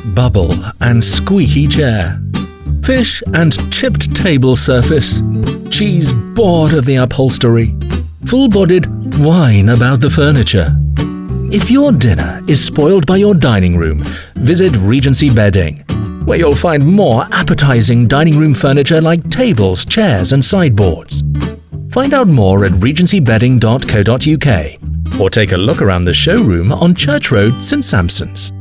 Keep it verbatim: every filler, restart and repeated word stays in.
bubble and squeaky chair, fish and chipped table surface, cheese bored of the upholstery, full-bodied whine about the furniture. If your dinner is spoiled by your dining room, visit Regency Bedding, where you'll find more appetizing dining room furniture like tables, chairs and sideboards. Find out more at regency bedding dot co dot uk or take a look around the showroom on Church Road, St Sampson's.